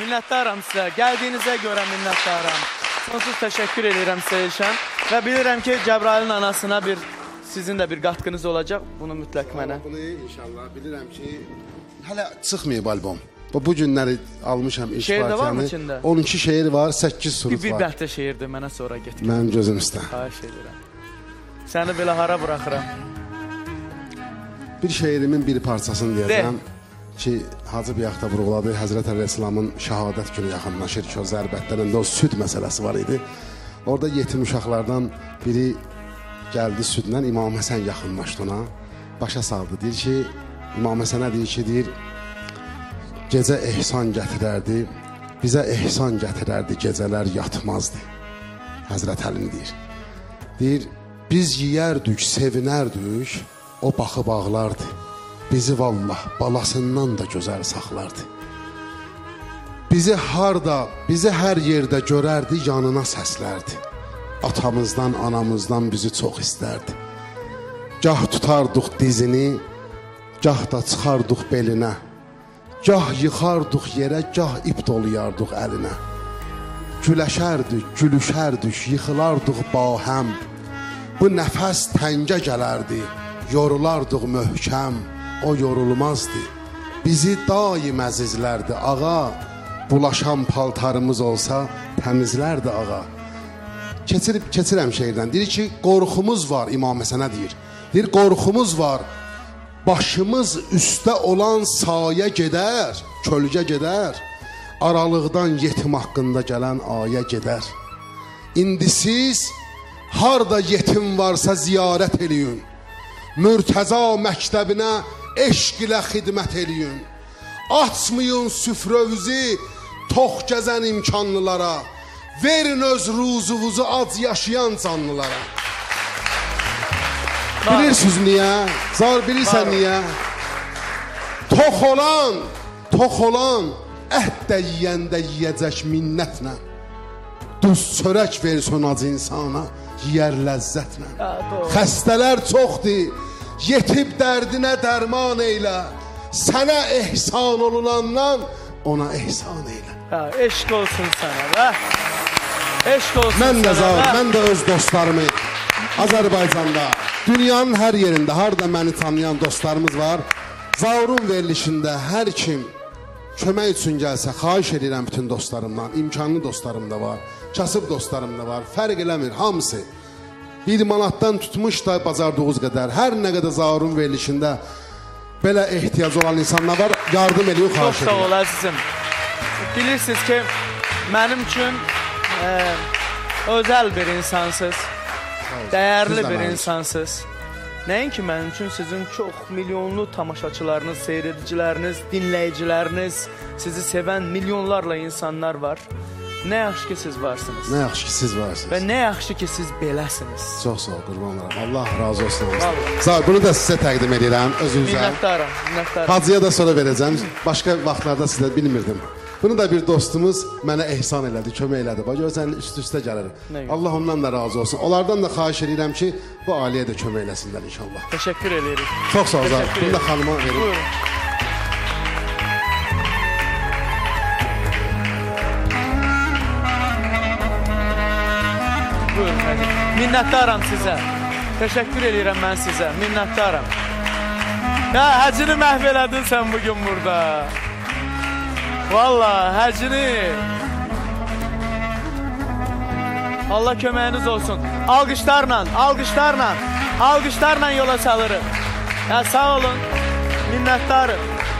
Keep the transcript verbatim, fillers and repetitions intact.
Minnətdaram sizə. Gəldiyinizə görə minnətdaram. Sonsuz təşəkkür edirəm sizə Elşən. Və bilirəm ki, Cəbrailin anasına bir, sizin də bir qatqınız olacaq. Bunu mütləq mənə. Bunu inşallah bilirəm ki, hələ çıxmayıb albom. Bu günləri almışam iş şeir də var mı partiyanı. içində? on iki şeir var, səkkiz surut var. Bir bəhtə şeirdir, mənə sonra getmir. Mənim gözüm üstə. Xahiş edirəm. Səni belə hara buraxıram? Bir şeirimin bir parçasını deyəcəm ki, Hacı Biyaqda vurğuladı, Həzrət Əleyhisselamın şəhadət günü yaxınlaşır ki, o zərbətlərində o süd məsələsi var idi. Orada yetim uşaqlardan biri gəldi südlə, İmam Həsən yaxınlaşdı ona, başa saldı. Deyir ki, İmam Həsənə deyir ki, deyir, gecə ehsan gətirərdi, bizə ehsan gətirərdi, gecələr yatmazdı. Həzrət Əlim deyir. Deyir, biz yiyərdik, sevinərdik, o baxıb ağlardı. Bizi vallah balasından da gözəl saxlardı. Bizi harda, bizi hər yerdə görərdi, yanına səslərdi. Atamızdan, anamızdan bizi çox istərdi. Gah tutardıq dizini, gah da çıxardıq belinə. Gah yıxardıq yerə, gah ip dolayardıq əlinə. Güləşərdik, gülüşərdik, yıxılardıq bahəm. Bu nəfəs təngə gələrdi, yorulardıq möhkəm. O yorulmazdı, bizi daim əzizlərdi ağa. Bulaşan paltarımız olsa təmizlərdi ağa. Keçirib, keçirəm şeirdən. Deyir ki, qorxumuz var, İmam Həsənə deyir. Deyir, qorxumuz var, başımız üstə olan sayə gedər, kölgə gedər. Aralıqdan yetim haqqında gələn ayə gedər. İndi siz harda yetim varsa ziyarət eləyin. Mürtəza məktəbinə eşq ilə xidmət eləyin. Açmayın süfrövüzü tox gəzən imkanlılara. Verin öz ruzuvuzu ac yaşayan canlılara. Bilirsiniz niyə? Zar bilirsən niyə? Tox olan, tox olan ət də yiyəndə yiyəcək minnətlə. Duz çörək versin ac insana, yiyər ləzzətlə. Xəstələr çoxdur, yetib dərdinə dərman eylə. Sənə ehsan olunandan ona ehsan eylə. Ha, eşq olsun sənə və eşq olsun mən də sənə zar, və mən də öz dostlarımı Azərbaycanda, dünyanın hər yerində, harada məni tanıyan dostlarımız var. Zaurun verilişində hər kim kömək üçün gəlsə, xahiş edirəm bütün dostlarımdan, imkanlı dostlarım da var, kasıb dostlarım da var, fərq eləmir, hamısı. Bir manatdan tutmuş da bacardığınız qədər, hər nə qədər Zaurun verilişində belə ehtiyac olan insanlar var, yardım edin, xahiş edirəm. Çox sağ ol, əzizim. Bilirsiniz ki, mənim üçün e, özəl bir insansız, dəyərli bir insansız. Nəinki mənim üçün sizin çox milyonlu tamaşaçılarınız, seyrediciləriniz, dinləyiciləriniz, sizi sevən milyonlarla insanlar var. Nə yaxşı ki siz varsınız. Nə yaxşı ki siz varsınız. Və nə yaxşı ki siz beləsiniz. Çox sağ ol, qurban olarım. Allah razı olsun. Sağ ol, bunu da sizə təqdim edirəm, özünüzə. Minnətdaram, minnətdaram. Hacıya da sonra verəcəm. Başqa vaxtlarda sizə bilmirdim. Bunu da bir dostumuz mənə ehsan elədi, kömək elədi. Bax, görsən üst-üstə gəlir. Allah ondan da razı olsun. Onlardan da xahiş edirəm ki, bu ailəyə də kömək eləsinlər inşallah. Təşəkkür edirik. Çox sağ ol. Bunu da xanıma verin. Buyurun. Buyurun, hadi. Minnətdaram sizə. Təşəkkür edirəm mən sizə. Minnətdaram. Ya, həcini məhv elədin sən bugün burada. Vallahi həcini. Allah köməyiniz olsun. Alqışlarla, alqışlarla, alqışlarla yola salırım. Ya sağ olun. Minnətdarım.